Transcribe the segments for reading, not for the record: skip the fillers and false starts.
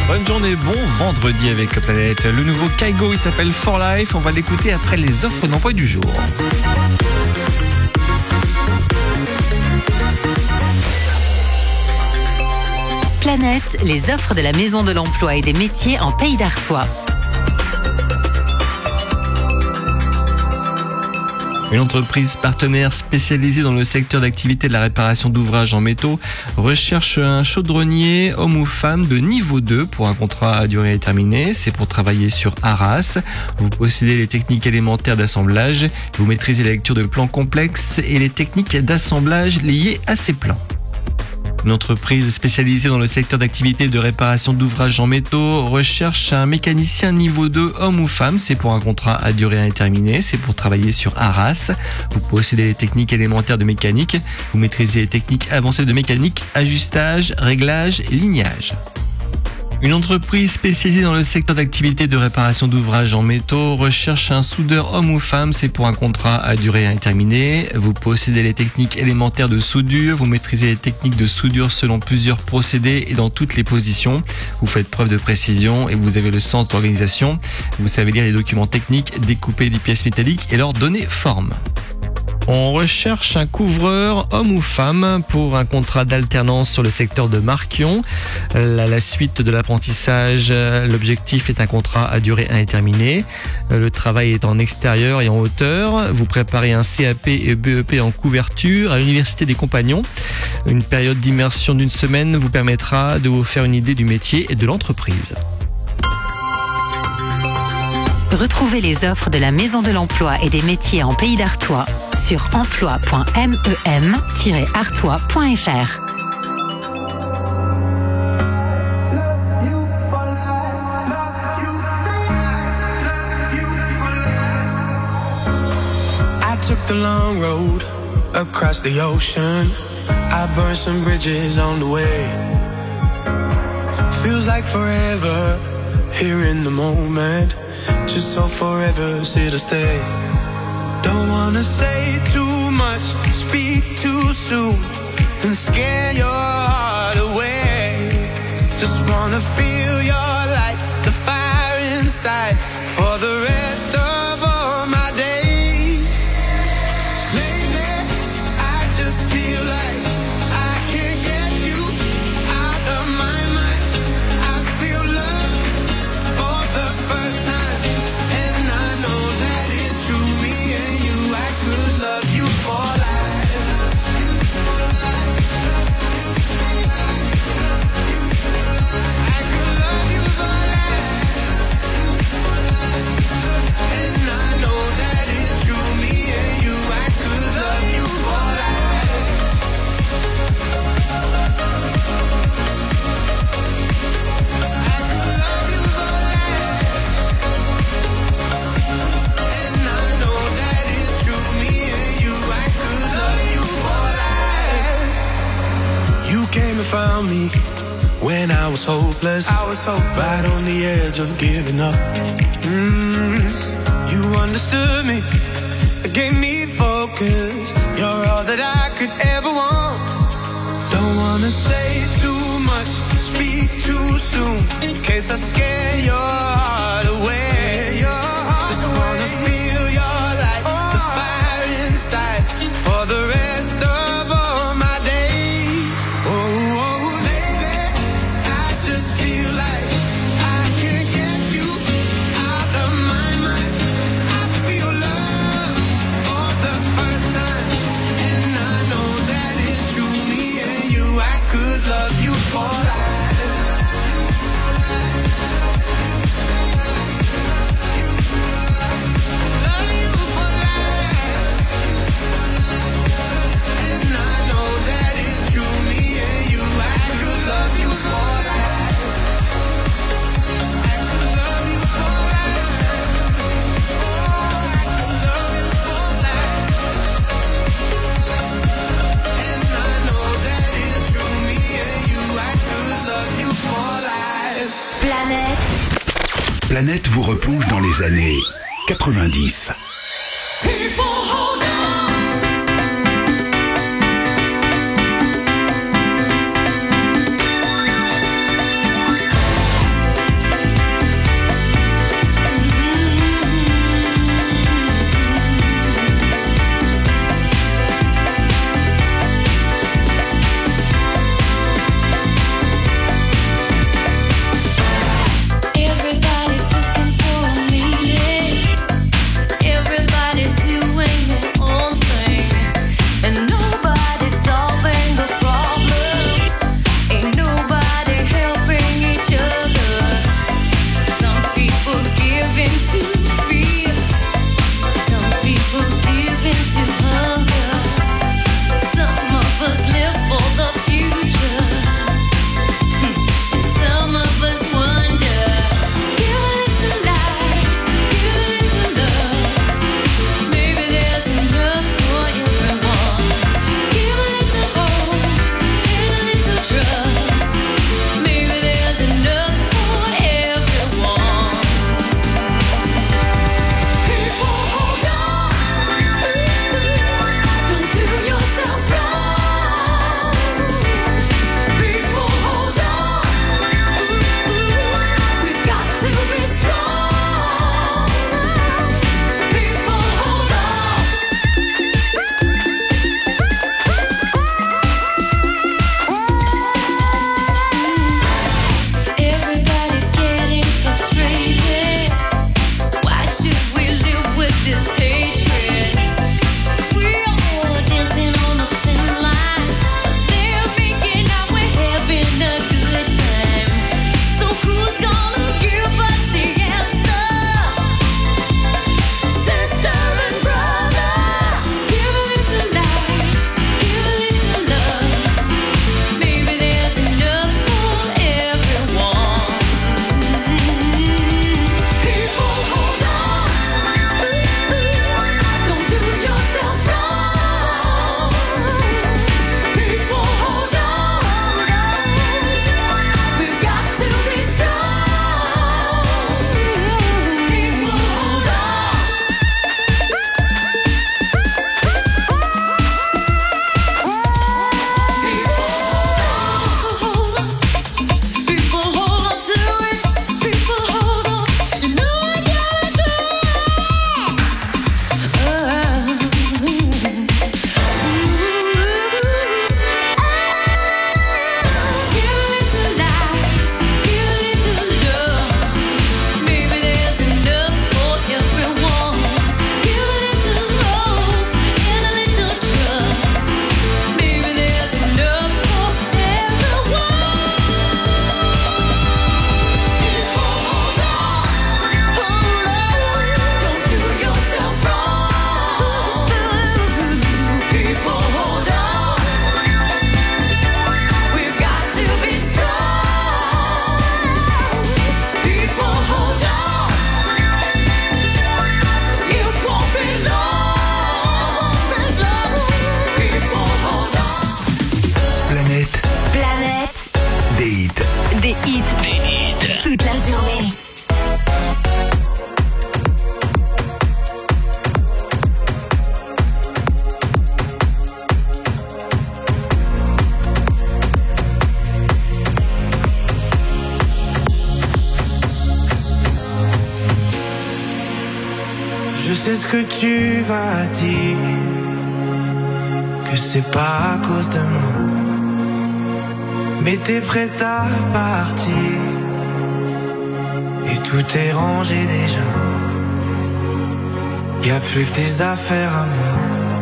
Bonne journée, bon vendredi avec Planète. Le nouveau Kygo, il s'appelle For Life. On va l'écouter après les offres d'emploi du jour. Planète, les offres de la Maison de l'Emploi et des Métiers en Pays d'Artois. Une entreprise partenaire spécialisée dans le secteur d'activité de la réparation d'ouvrages en métaux recherche un chaudronnier, homme ou femme, de niveau 2 pour un contrat à durée déterminée. C'est pour travailler sur Arras. Vous possédez les techniques élémentaires d'assemblage. Vous maîtrisez la lecture de plans complexes et les techniques d'assemblage liées à ces plans. Une entreprise spécialisée dans le secteur d'activité de réparation d'ouvrages en métaux recherche un mécanicien niveau 2, homme ou femme. C'est pour un contrat à durée indéterminée. C'est pour travailler sur Arras. Vous possédez les techniques élémentaires de mécanique. Vous maîtrisez les techniques avancées de mécanique, ajustage, réglage, lignage. Une entreprise spécialisée dans le secteur d'activité de réparation d'ouvrages en métaux recherche un soudeur homme ou femme. C'est pour un contrat à durée indéterminée. Vous possédez les techniques élémentaires de soudure. Vous maîtrisez les techniques de soudure selon plusieurs procédés et dans toutes les positions. Vous faites preuve de précision et vous avez le sens de l'organisation. Vous savez lire les documents techniques, découper des pièces métalliques et leur donner forme. On recherche un couvreur, homme ou femme, pour un contrat d'alternance sur le secteur de Marquion. À la suite de l'apprentissage, l'objectif est un contrat à durée indéterminée. Le travail est en extérieur et en hauteur. Vous préparez un CAP et BEP en couverture à l'Université des Compagnons. Une période d'immersion d'une semaine vous permettra de vous faire une idée du métier et de l'entreprise. Retrouvez les offres de la Maison de l'Emploi et des Métiers en Pays d'Artois sur emploi.mem-artois.fr. I took the long road across the ocean. I burned some bridges on the way. Feels like forever here in the moment. Just so forever, sit or stay. Don't wanna say too much, speak too soon, and scare your heart away. Just wanna feel your light, the fire inside, for the rest of all my days. Lately, I just feel like I can't get you out of my mind. I feel love for the first time, and I know that it's true. Me and you, I could love you for life. I could love you for life. And I know that it's true. Me and you, I could love you for life. I could love you for life. And I know that it's true. Me and you, I could love you for life. You came and found me when I was hopeless. Right on the edge of giving up. You understood me, gave me focus. You're all that I could ever want. Don't wanna say too much, speak too soon, in case I scare your heart away. Just wanna feel your light, the fire inside, for the rest of all my days. Oh, baby, I just feel like I can't get you out of my mind. I feel love for the first time, and I know that it's true. Me and you, I could love you for life. Love you for life. And I know that it's true. Me and you, I could love you for life. I could love you for life. Oh, I could love you for life. And I know that it's true. Me and you, I could love you for life. Planète. Planète vous replonge dans les années 90. People hold on. sais ce que tu vas dire, que c'est pas à cause de moi, mais t'es prête à partir, et tout est rangé déjà. Y'a plus que tes affaires à moi.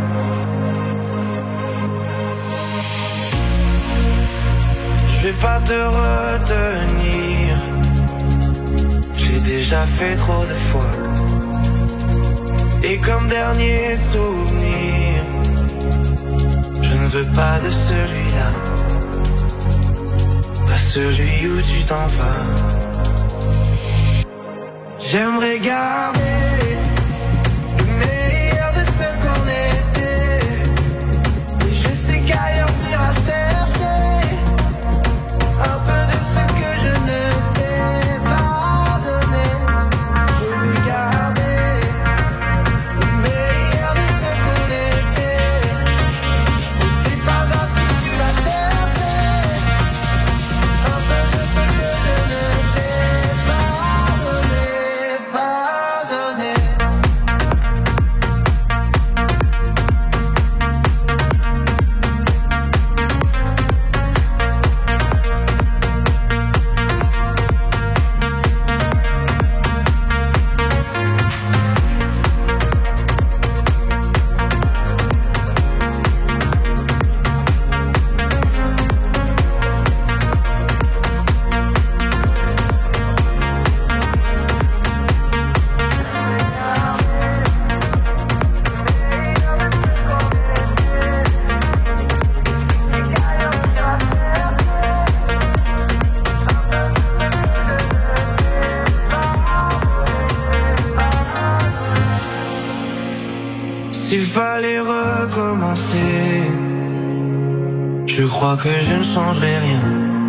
Je vais pas te retenir, j'ai déjà fait trop de fois. Et comme dernier souvenir, je ne veux pas de celui-là, pas celui où tu t'en vas. J'aimerais garder le meilleur de ce qu'on était, et je sais qu'ailleurs t'iras chercher un peu de ce que je ne t'ai pas donné. Je veux garder le meilleur de ce qu'on était, et c'est pas grave si tu vas chercher un peu de ce que je ne t'ai pas donné, pas donné. S'il fallait recommencer, je crois que je ne changerai rien.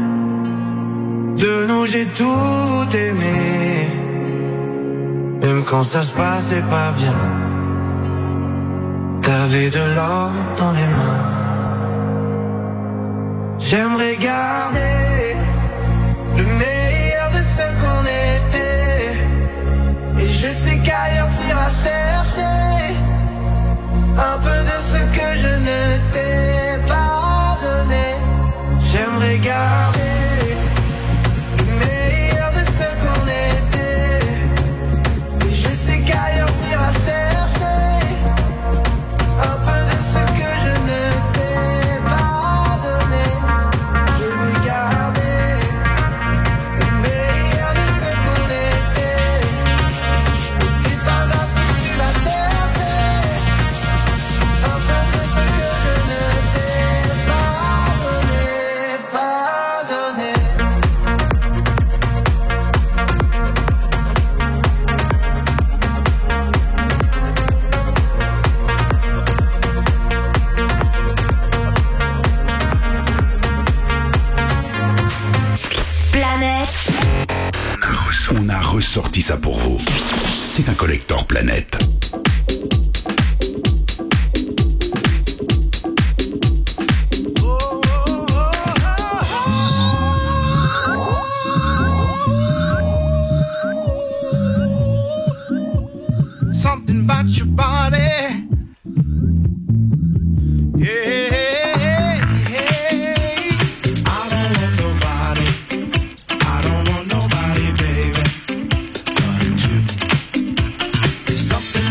De nous j'ai tout aimé, même quand ça se passait pas bien. T'avais de l'or dans les mains. J'aimerais garder le meilleur de ce qu'on était, et je sais qu'ailleurs t'iras chercher un peu de ce que je ne t'ai pas donné. J'aimerais garder le meilleur de ce qu'on était, et je sais qu'ailleurs t'iras chercher un peu de ce que je ne t'ai pas donné. Je veux garder le meilleur de ce qu'on était, et c'est pas grave si tu vas chercher un peu de ce que je ne t'ai pas donné, pas donné. Planète. On a ressorti ça pour vous. C'est un collector Planète. Something about your body, yeah. I don't want nobody, I don't want nobody, baby, but you. There's something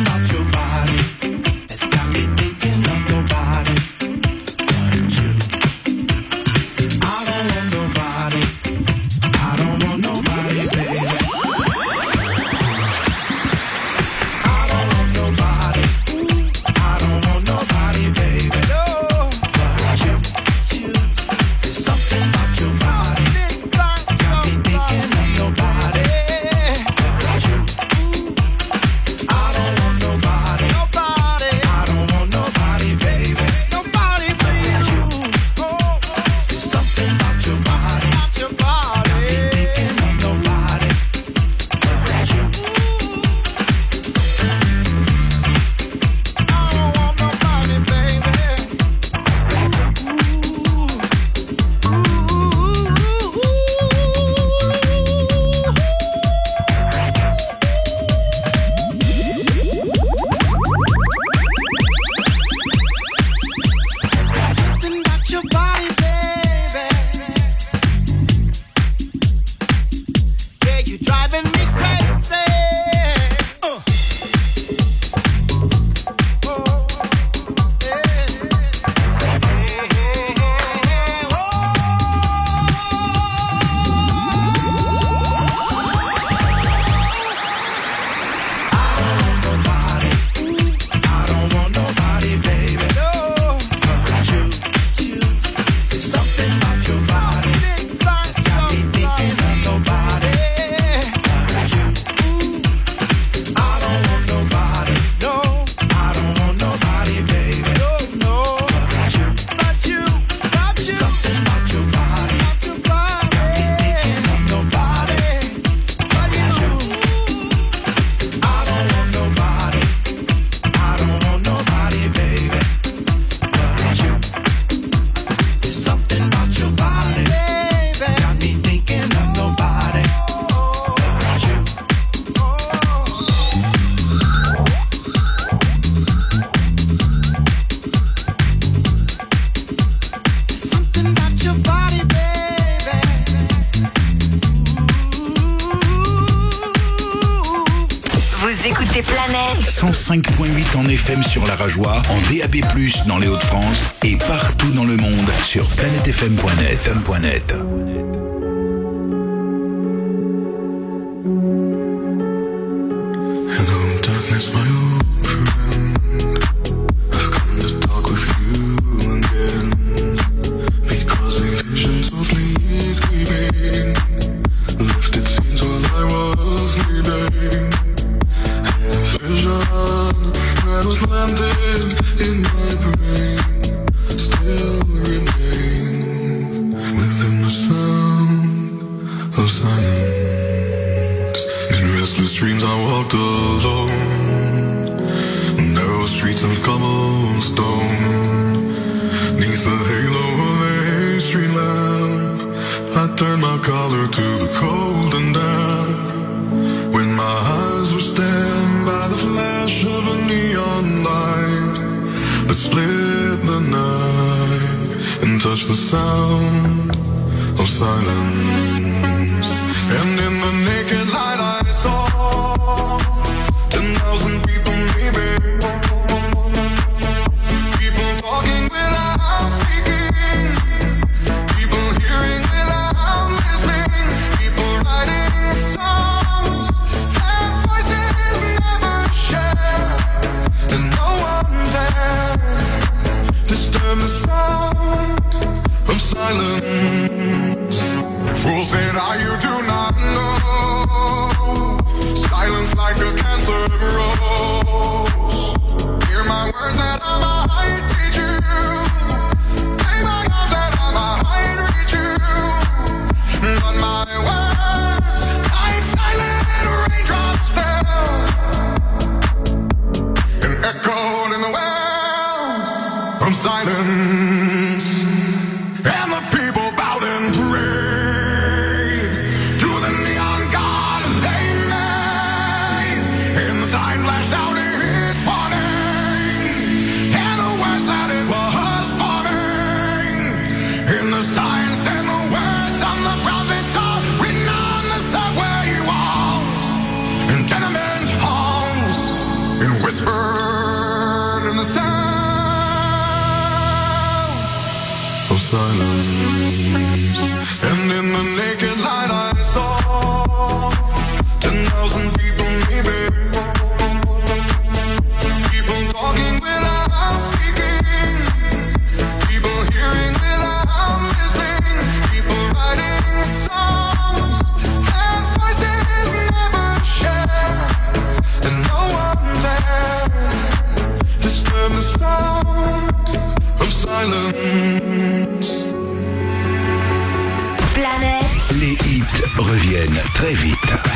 écoutez Planète. 105.8 en FM sur la Rajoie, en DAB+, dans les Hauts-de-France et partout dans le monde sur planetefm.net. Hello, darkness, my old friend. I've come to talk with you again. Because a vision softly creeping lifted scenes while I was sleeping. And the vision that was planted in my brain still remains within the sound of silence. In restless dreams I walked alone, narrow streets of cobblestone. Neath the halo of a street lamp, I turned my collar to the cold and damp. When my eyes were stabbed by the flash of a neon light that split the night and touched the sound of silence. And in the naked light I saw 10,000 people maybe, people talking without speaking, people hearing without listening, people writing songs their voices never share, and no one dared disturb the sound of silence. Fools said, you do not know. Silence like a cancer grows. Hear my words that I might teach you. Lay my arms that I might reach you. But my words, like silent raindrops fell and echoed in the wells of silence. And the people bowed and prayed to the neon god they made. And the sign flashed out its warning, and the words that it was forming. And the signs and the words on the prophets are written on the subway walls and tenement halls, and whispered in the sound of silence. And in the naked light I saw 10,000 people maybe, people talking without speaking, people hearing without listening, people writing songs their voices never share, and no one dared disturb the sound of silence. Planète. Les hits reviennent très vite.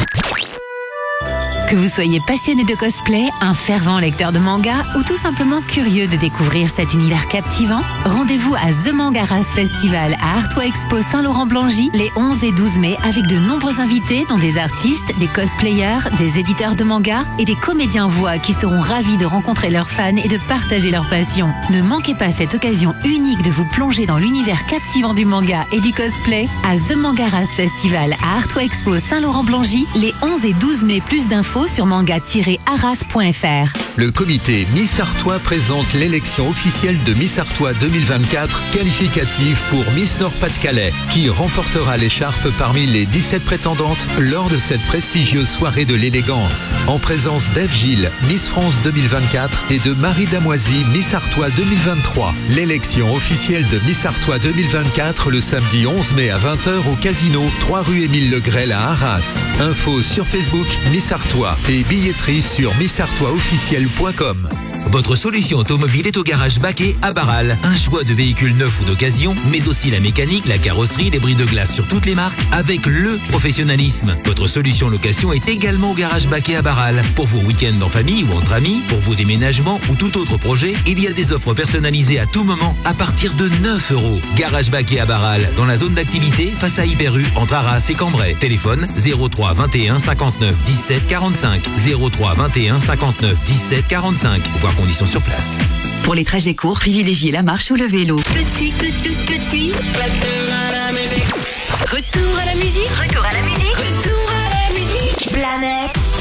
Que vous soyez passionné de cosplay, un fervent lecteur de manga ou tout simplement curieux de découvrir cet univers captivant, rendez-vous à The Mangaras Festival à Artois Expo Saint-Laurent-Blangy les 11 et 12 mai avec de nombreux invités dont des artistes, des cosplayers, des éditeurs de manga et des comédiens voix qui seront ravis de rencontrer leurs fans et de partager leur passion. Ne manquez pas cette occasion unique de vous plonger dans l'univers captivant du manga et du cosplay à The Mangaras Festival à Artois Expo Saint-Laurent-Blangy les 11 et 12 mai. Plus d'infos sur manga-arras.fr. Le comité Miss Artois présente l'élection officielle de Miss Artois 2024, qualificative pour Miss Nord-Pas-de-Calais, qui remportera l'écharpe parmi les 17 prétendantes lors de cette prestigieuse soirée de l'élégance. En présence d'Ève Gilles, Miss France 2024, et de Marie Damoisy, Miss Artois 2023. L'élection officielle de Miss Artois 2024 le samedi 11 mai à 20h au Casino, 3 rue Émile Legrel à Arras. Info sur Facebook Miss Artois et billetterie sur missartoisofficiel.com. Votre solution automobile est au garage Baquet à Barral. Un choix de véhicules neufs ou d'occasion, mais aussi la mécanique, la carrosserie, les bris de glace sur toutes les marques, avec le professionnalisme. Votre solution location est également au garage Baquet à Barral. Pour vos week-ends en famille ou entre amis, pour vos déménagements ou tout autre projet, il y a des offres personnalisées à tout moment à partir de 9 €. Garage Baquet à Barral, dans la zone d'activité face à Hyper-U, entre Arras et Cambrai. Téléphone 03 21 59 17 45. 03 21 59 17 45. Voir conditions sur place. Pour les trajets courts, privilégiez la marche ou le vélo. Tout de suite, tout de suite. Retour à la musique. Retour à la musique. Retour à la musique. Retour à la musique. Planète.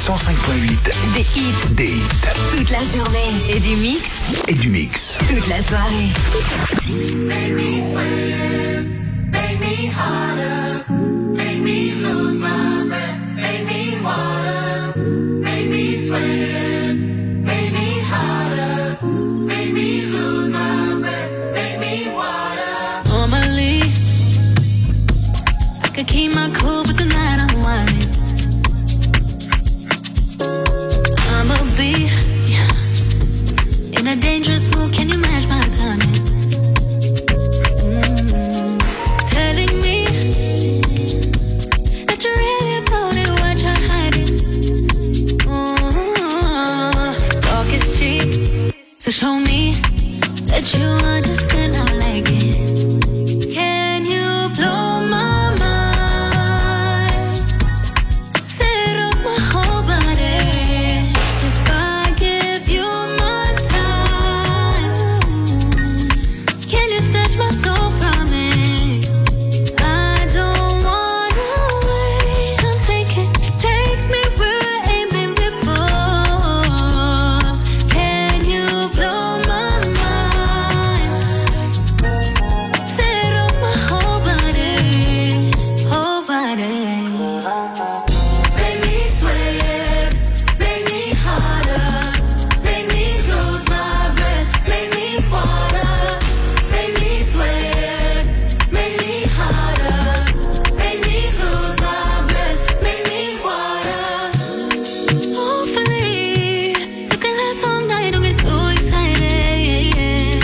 105.8. Des hits Des hits toute la journée. Et du mix et du mix. toute la soirée. Make me sweat, make me harder, make me lose my breath, make me water, make me sweat, make me harder, make me lose my breath, make me water. Normally, I could keep my cool, but tonight I'm whining. I'ma be in a dangerous mood. Can you match my timing? Telling me that you're really about it, what you're hiding. Talk is cheap, so show me that you understand how I like it. Can you blow my mind? Set off my whole body. If I give you my time, can you snatch my soul from me? I don't wanna wait. Come take me where I ain't been before. Can you blow my mind? Set off my whole body, whole body. Make me sweat, make me harder, make me lose my breath, make me water, make me sweat, make me harder, make me lose my breath, make me water. Hopefully, you can last all night. Don't get too excited.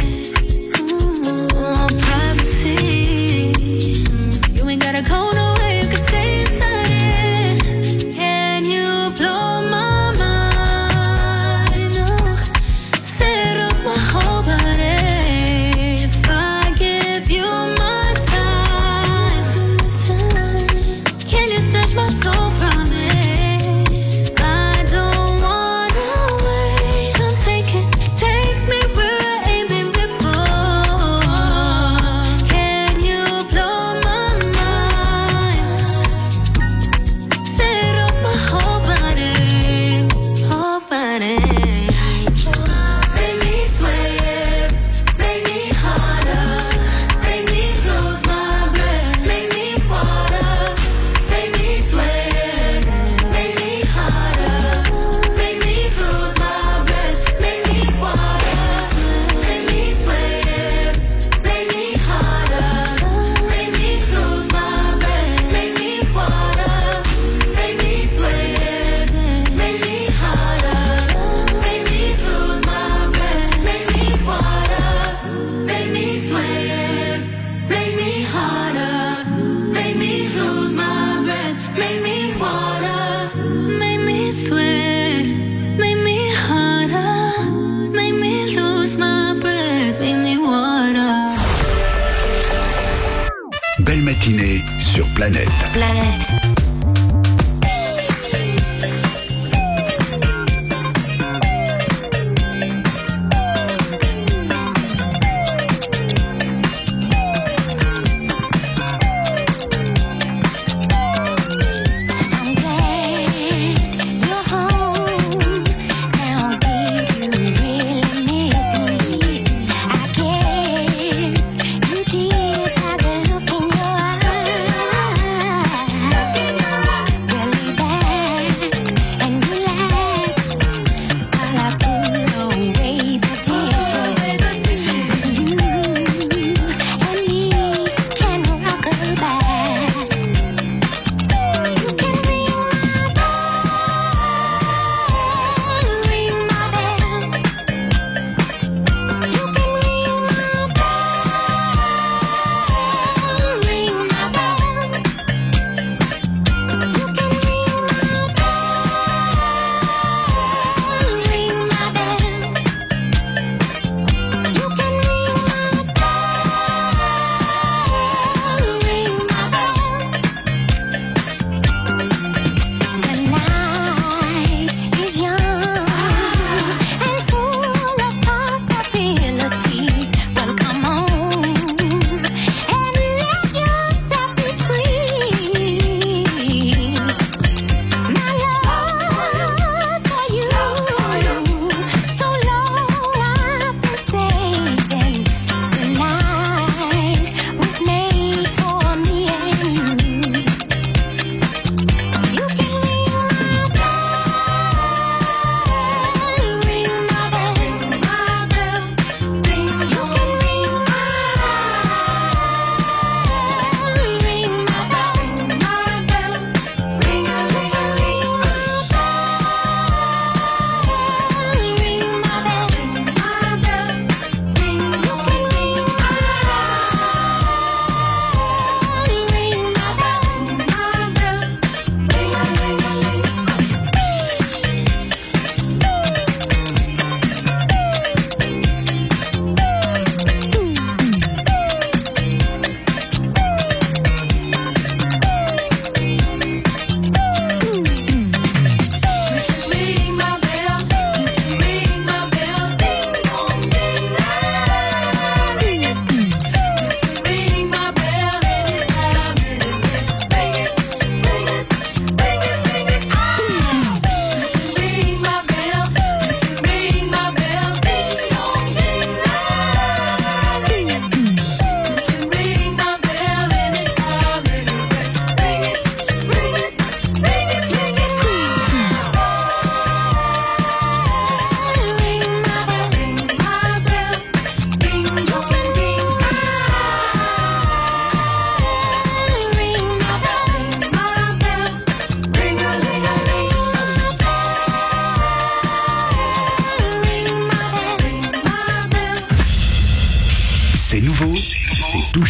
Privacy. You ain't gotta go nowhere. You can stay inside it. Can you blow my mind? Set off my whole body. If I give you my time, can you snatch my soul from me? I don't wanna wait. Come take me where I ain't been before. Can you blow my mind? Set off my whole body, whole body. Make me sweat, make me harder, make me lose my breath, make me water, make me sweat, make me harder, make me lose my breath, make me water, make me sweat, make me harder, make me lose my breath, make me water, make me sweat, make me harder, make me lose my breath, make me water, make me sweat, make me harder, make me lose my breath, make me water. Make me sweat, make me harder, make me lose my breath, make me water. Belle matinée sur Planète. Planète. I'm glad you're home. Now did you really miss me? I guess you did by the look in your eyes.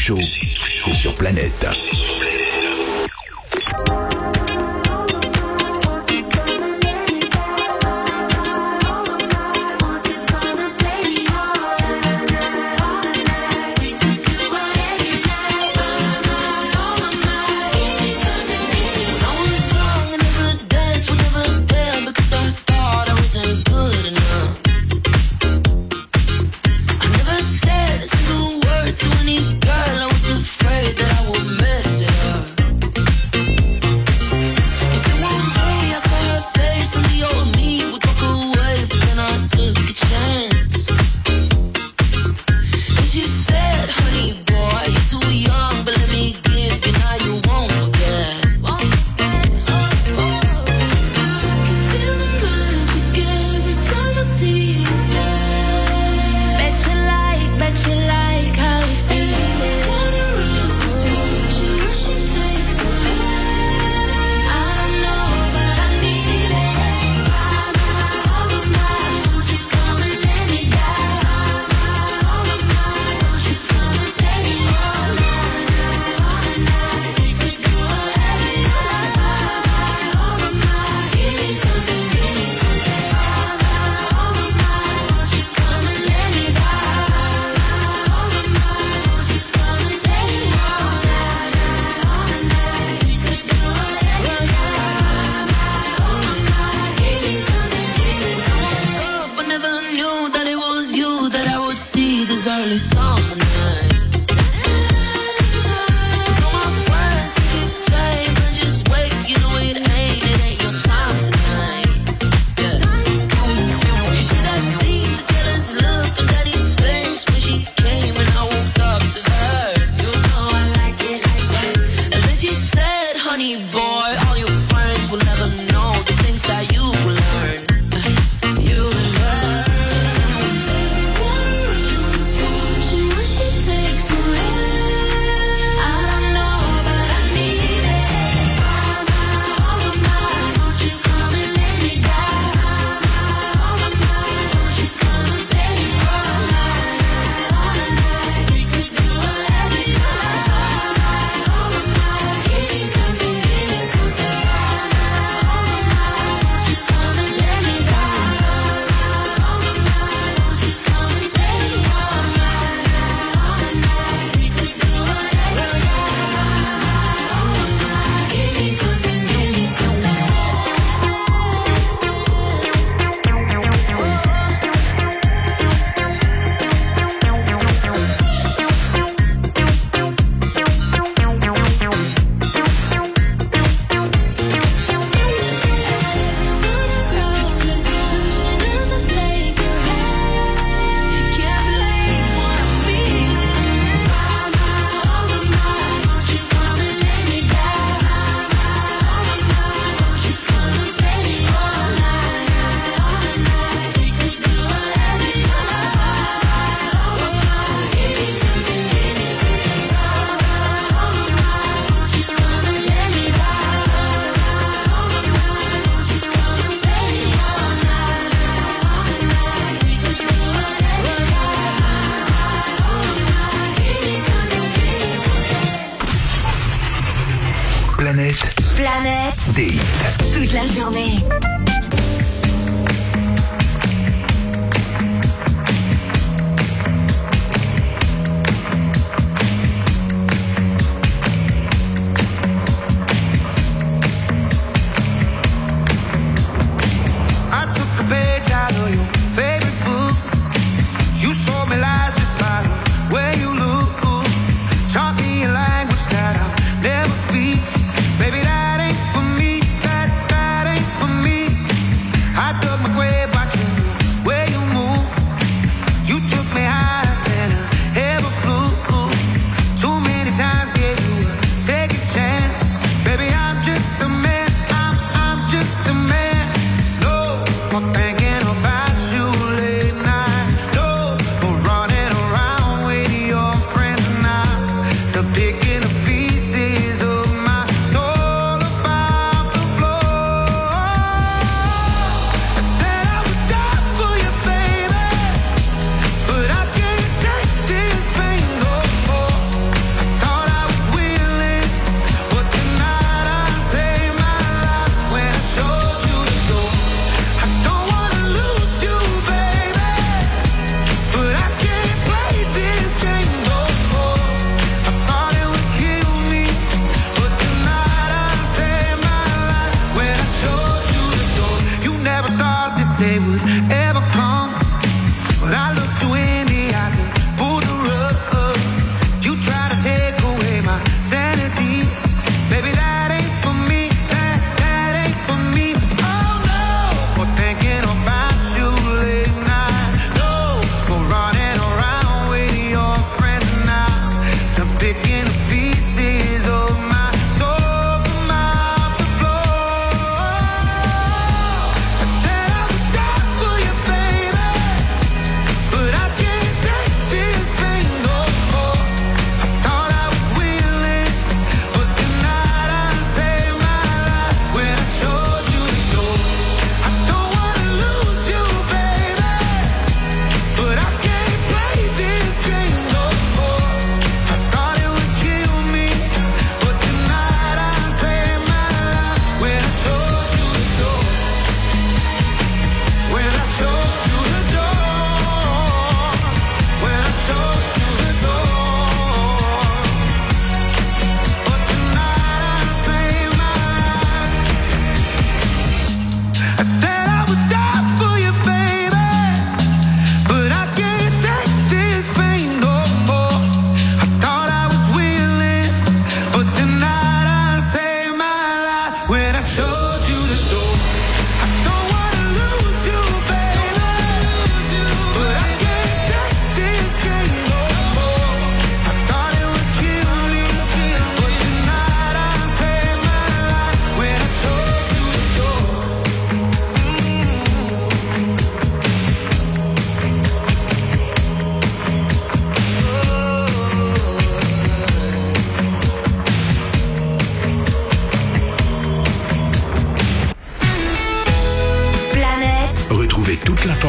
chaud, c'est sur Planète. Planète des hits. Toute la journée. Never speak, baby, that ain't for me. That ain't for me.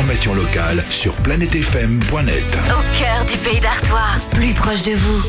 programmation locale sur planetfm.net. Au cœur du pays d'Artois, plus proche de vous.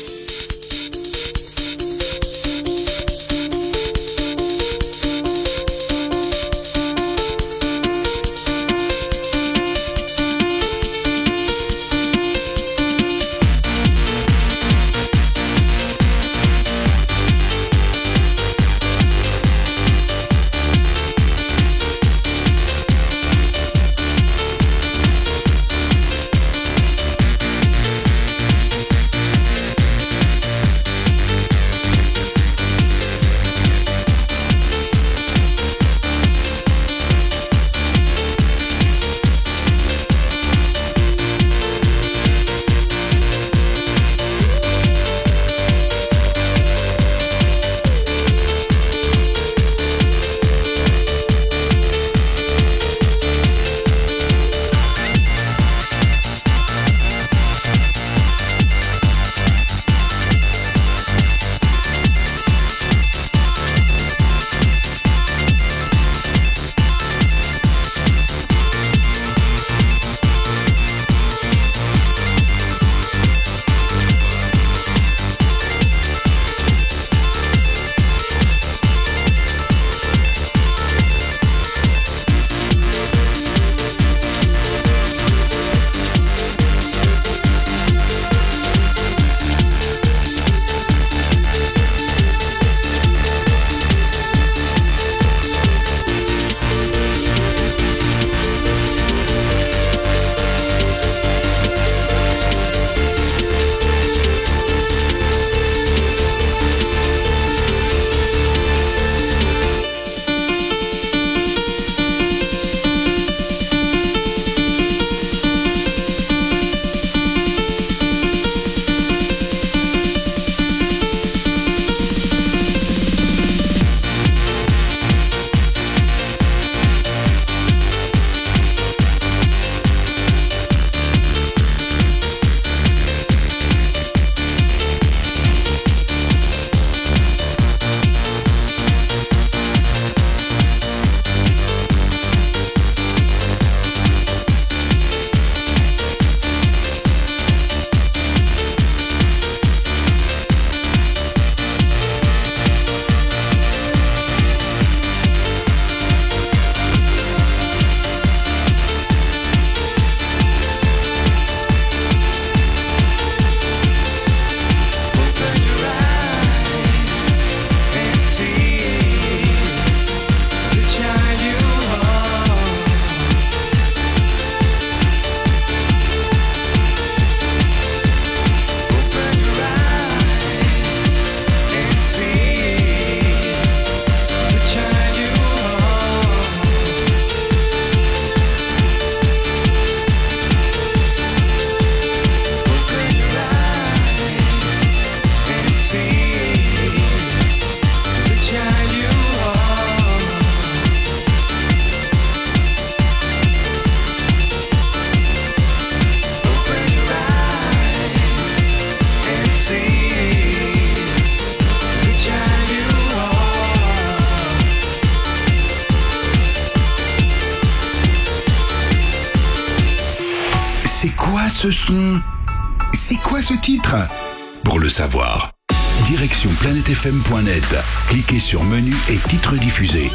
ce son? C'est quoi ce titre? Pour le savoir, direction planetfm.net, cliquez sur menu et titres diffusés.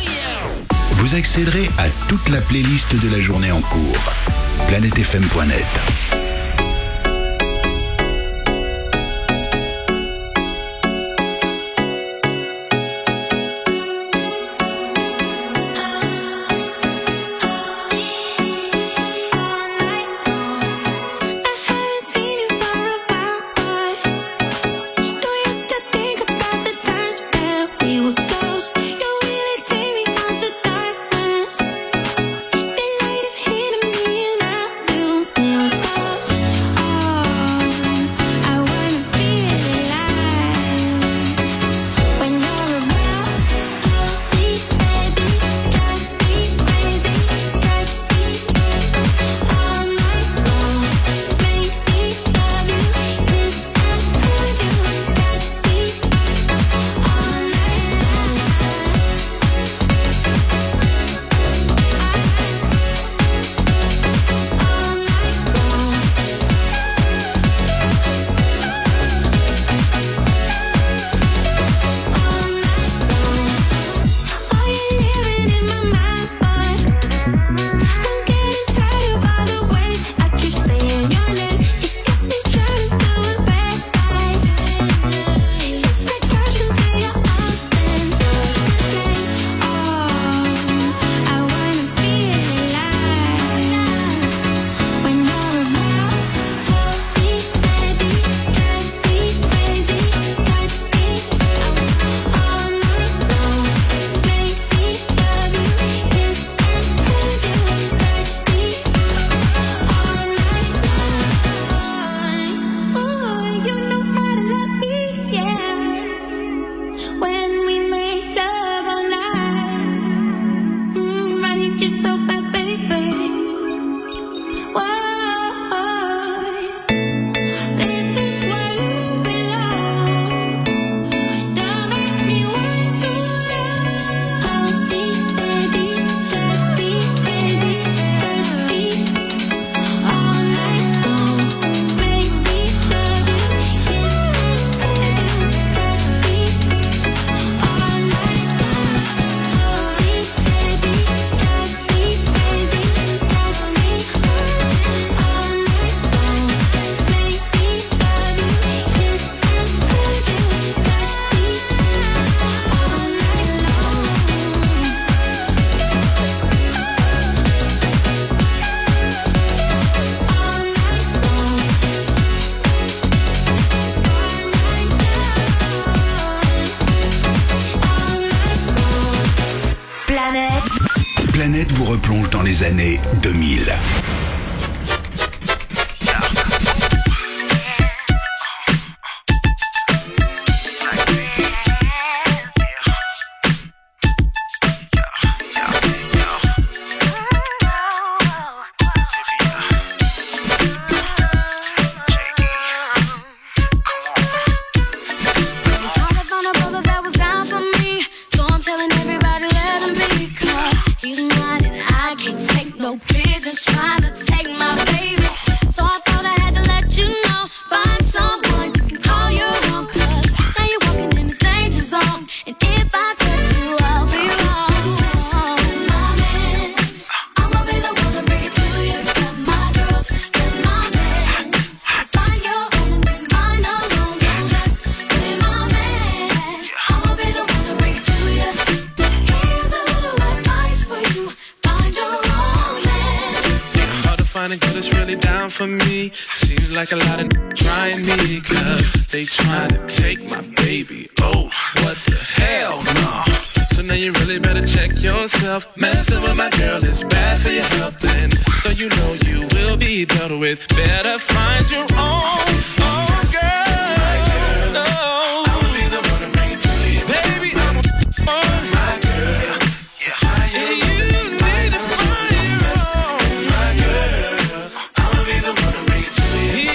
Vous accéderez à toute la playlist de la journée en cours. planetfm.net. Miracles. vous replonge dans les années 2000. Like a lot of trying me, cause they trying to take my baby. Oh, what the hell, no. So now you really better check yourself. Messing with my girl is bad for your health, and so you know you will be dealt with. Better find your own girl. No. I'll be the one to bring it to you. Baby, I'm my girl. Yeah, you need to find your own, my girl. I'll be the one to bring it to you.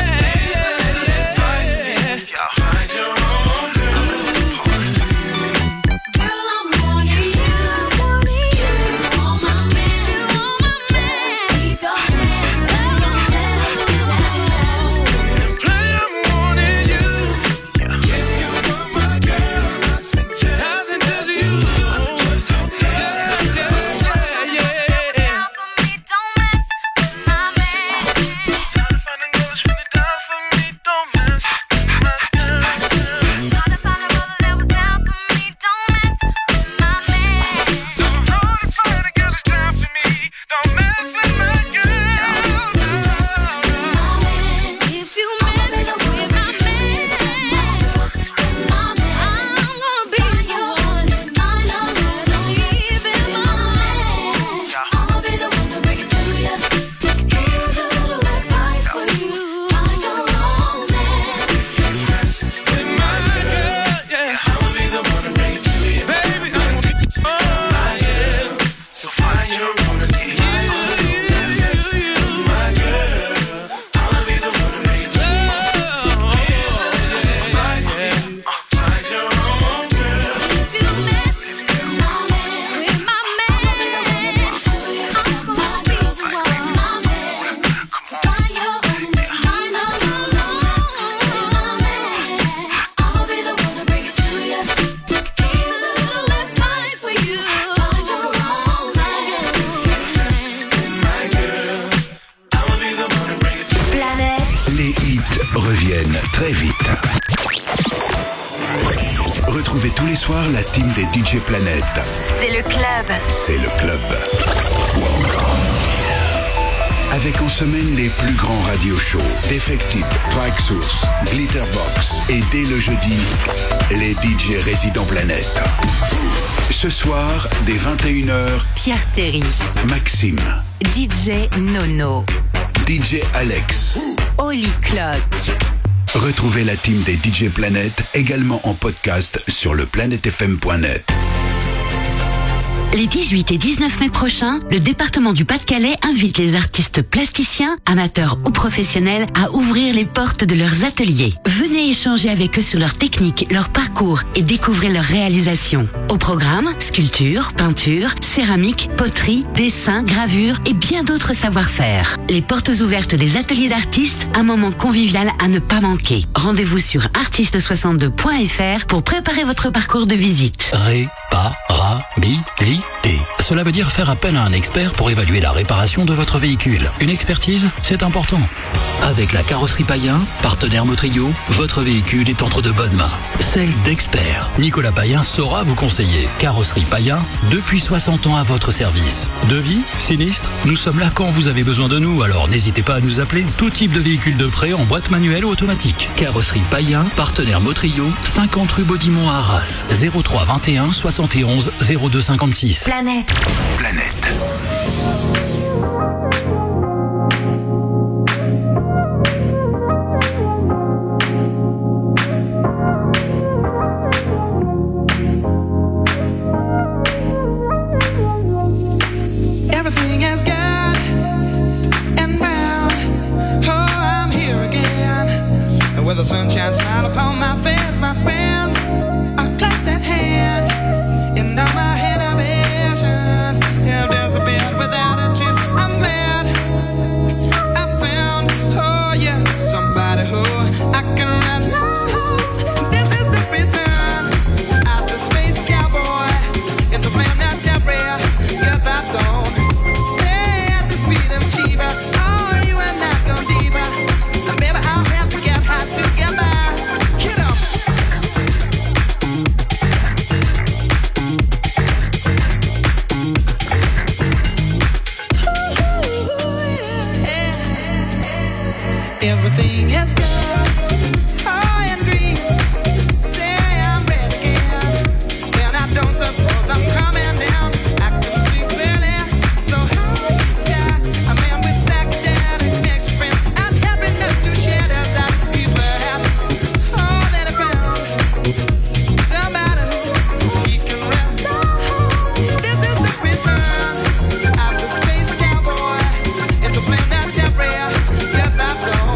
reviennent très vite. Retrouvez tous les soirs la team des DJ Planète. C'est le club. C'est le club. Avec en semaine les plus grands radio shows, Defected, Tracksource, Glitterbox et dès le jeudi, les DJ résidents Planète. Ce soir, dès 21h, Pierre Terry, Maxime, DJ Nono, DJ Alex, Holy Clock. Retrouvez la team des DJ Planète également en podcast sur leplanetefm.net. Les 18 et 19 mai prochains, le département du Pas-de-Calais invite les artistes plasticiens, amateurs ou professionnels à ouvrir les portes de leurs ateliers. Venez échanger avec eux sur leur technique, leur parcours et découvrir leurs réalisations. Au programme, sculpture, peinture, céramique, poterie, dessin, gravure et bien d'autres savoir-faire. Les portes ouvertes des ateliers d'artistes, un moment convivial à ne pas manquer. Rendez-vous sur artiste62.fr pour préparer votre parcours de visite. Réparabilité. Cela veut dire faire appel à un expert pour évaluer la réparation de votre véhicule. Une expertise, c'est important. Avec la carrosserie Payen, partenaire Motrio, votre véhicule est entre de bonnes mains. Celle d'experts. Nicolas Payen saura vous conseiller. Carrosserie Payen, depuis 60 ans à votre service. Devis, sinistre, nous sommes là quand vous avez besoin de nous, alors n'hésitez pas à nous appeler. Tout type de véhicule de prêt en boîte manuelle ou automatique. Carrosserie Payen, partenaire Motrio, 50 rue Baudimont à Arras. 03 21 71 02 56. Planète. Planète. Everything is good and brown. Oh, I'm here again. And with a sunshine smile upon my face, my friends, a glass at hand. And all my inhibitions have disappeared without a trace. I'm glad I found, oh yeah, somebody who I can run. This is the return of the space cowboy. It's a planetary goodbye zone. Everything is good, high and green. Say I'm ready again, and I don't suppose I'm coming down. I can see clearly, so high sky. A man with psychedelic makes friends, and happiness to share their sides. He's glad, all that I found. Somebody he can rap. This is the return of the space cowboy. It's a planetary goodbye zone.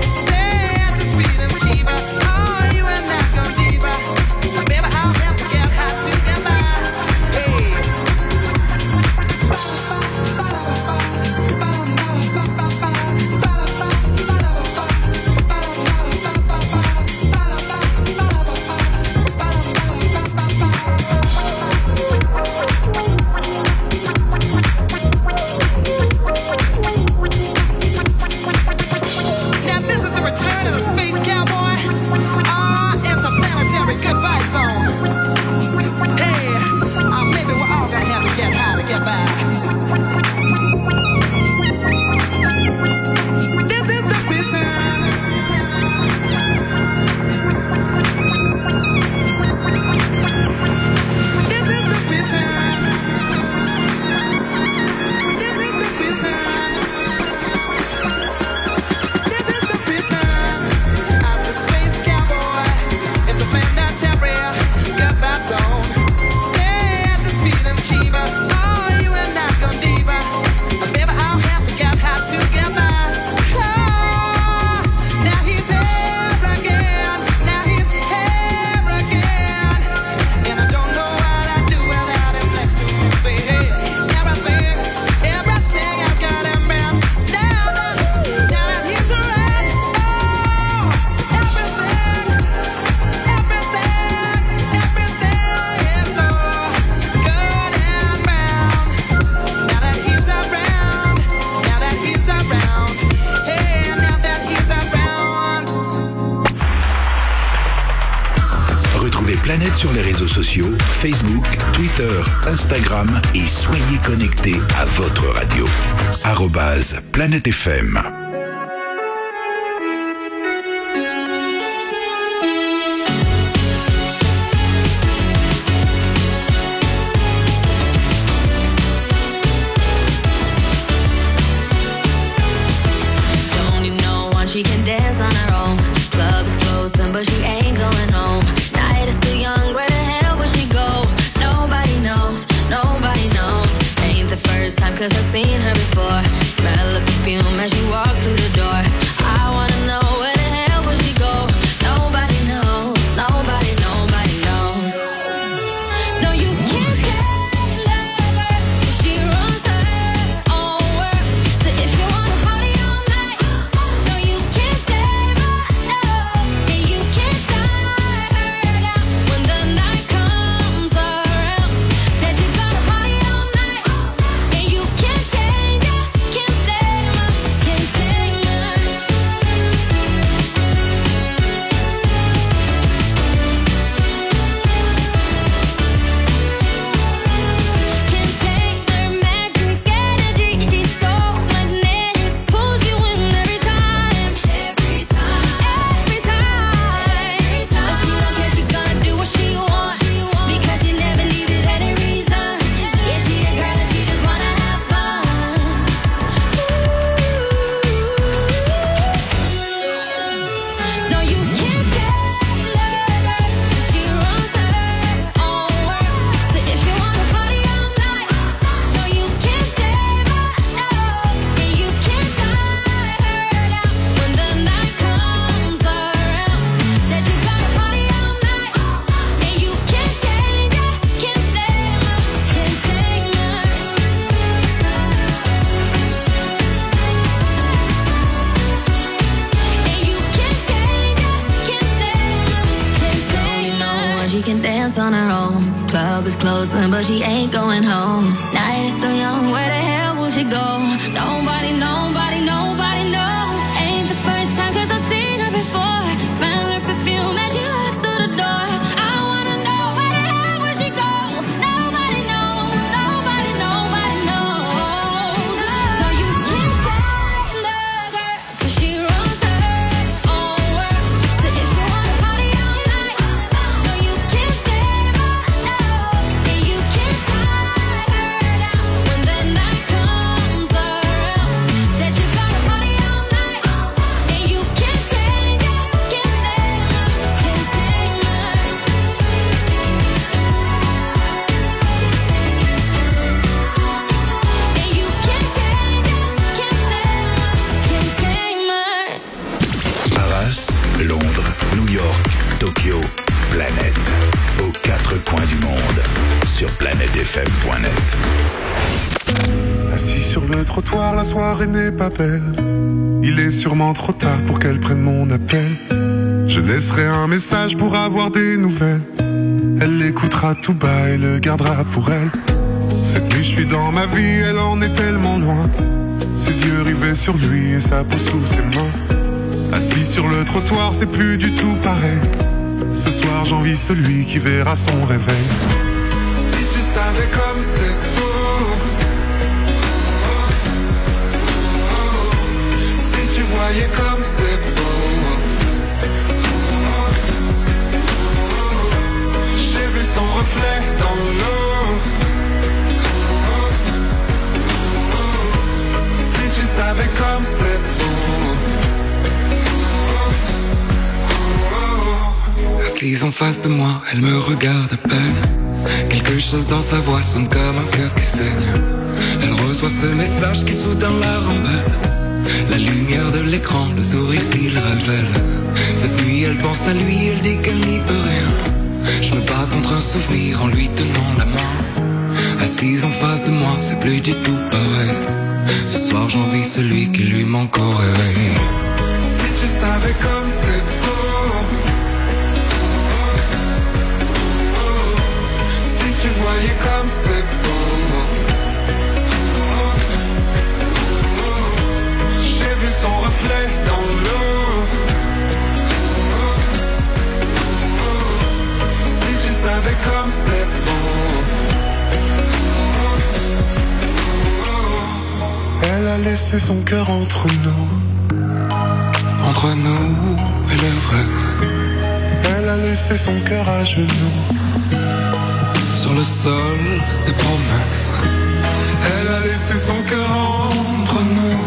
Planète sur les réseaux sociaux, Facebook, Twitter, Instagram et soyez connectés à votre radio. @Planète FM. Don't even know when she can dance on her own. Club's closing, but she ain't going home. Night is still young, where the hell will she go? Nobody knows, nobody knows. Ain't the first time, cause I've seen her before. Smell the perfume as she walks through the door. I wanna know where the hell will she go? Nobody knows, nobody, nobody knows. No, you can't tell her, she runs her own world. So if you wanna party all night, no, you can't save her, no. And you can't tie her down when the night comes around. Said you gotta party all night, and you can't change her, can't blame her, can't but she can dance on her own. Club is closing, but she ain't going home. Night is still young, where the hell will she go? Nobody knows. Ain't the first time, 'cause I've seen her before. Smell her perfume as she walks through the door. I wanna know, where the hell will she go? Nobody knows. No, you can't find the girl, 'cause she runs her own world. So if she wanna party all night, no, you can't tame her, no. And you can't tie her down when the night comes around. Said you gotta party all night, and you can't change it, can't tame her, can't tame her. And you can't change it, can't tame her, can't tame her. Arras, Londres, New York, Tokyo, Planète. Aux quatre coins du monde. Sur planètefm.net. Assis sur le trottoir, la soirée n'est pas belle. Il est sûrement trop tard pour qu'elle prenne mon appel. Je laisserai un message pour avoir des nouvelles. Elle l'écoutera tout bas et le gardera pour elle. Cette nuit je suis dans ma vie, elle en est tellement loin. Ses yeux rivés sur lui et sa peau sous ses mains. Assis sur le trottoir, c'est plus du tout pareil. Ce soir j'envie celui qui verra son réveil. Si tu savais comme c'est beau, si tu voyais comme c'est beau. J'ai vu son reflet dans l'eau. Si tu savais comme c'est beau. Assise en face de moi, elle me regarde à peine. Quelque chose dans sa voix sonne comme un cœur qui saigne. Elle reçoit ce message qui soudain la rembelle. La lumière de l'écran, le sourire qu'il révèle. Cette nuit elle pense à lui, elle dit qu'elle n'y peut rien. Je me bats contre un souvenir en lui tenant la main. Assise en face de moi, c'est plus du tout pareil. Ce soir j'envie celui qui lui manque au réveil. Si tu savais comme c'est beau. Tu voyais comme c'est beau. J'ai vu son reflet dans l'eau. Si tu savais comme c'est beau. Elle a laissé son cœur entre nous. Entre nous et le reste. Elle a laissé son cœur à genoux. Sur le sol des promesses. Elle a laissé son cœur entre nous.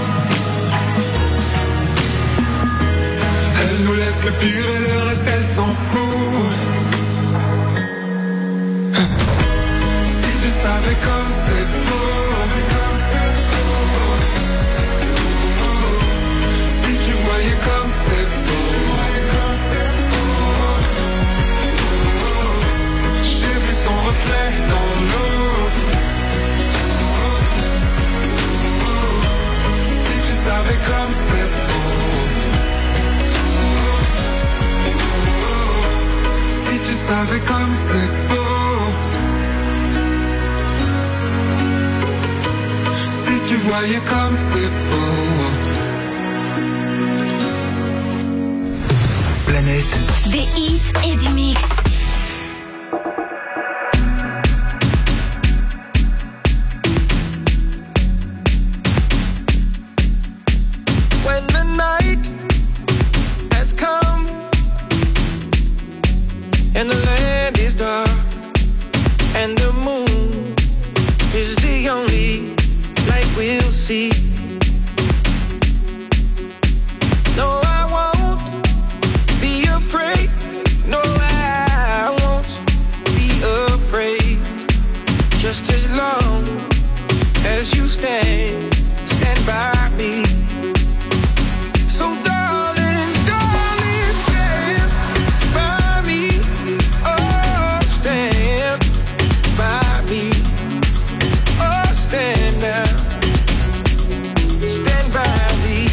Elle nous laisse le pire et le reste elle s'en fout. Si tu savais comme c'est beau. Si tu voyais comme c'est beau. Son reflet dans l'eau. Si tu savais comme c'est beau. Si tu savais comme c'est beau. Si tu voyais comme c'est beau. Planète. Des hits et du mix. And the land is dark, and the moon is the only light we'll see. No, I won't be afraid. No, I won't be afraid. Just as long as you stand by me. So darling, darling, stand by me. Oh, stand by me. Oh, stand now. Stand by me.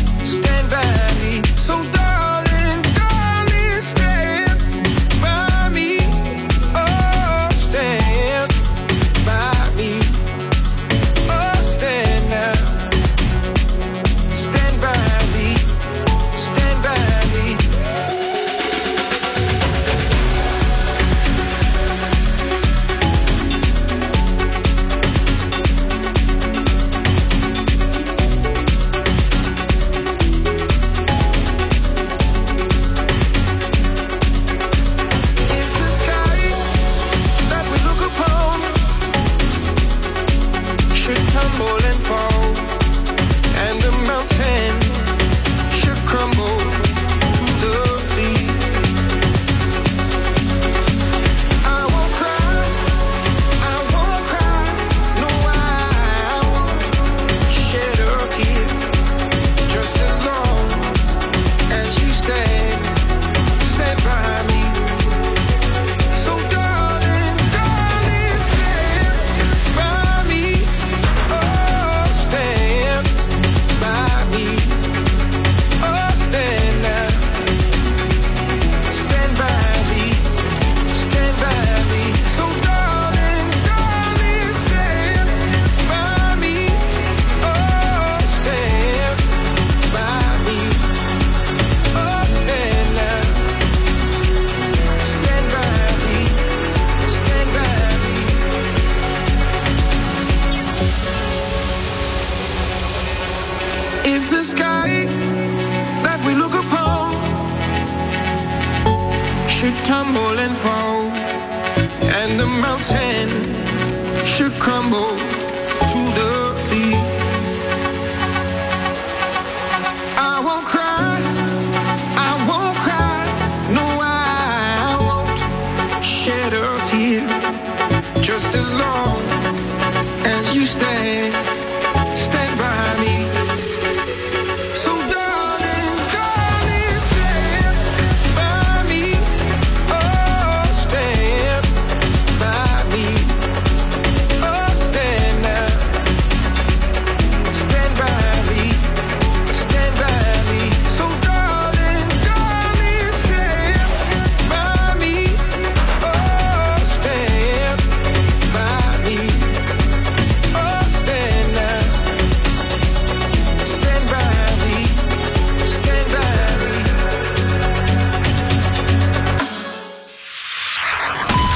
Stand by me. So darling, darling, stand by me. should crumble to the sea. I won't cry, no I won't shed a tear, just as long as you stay.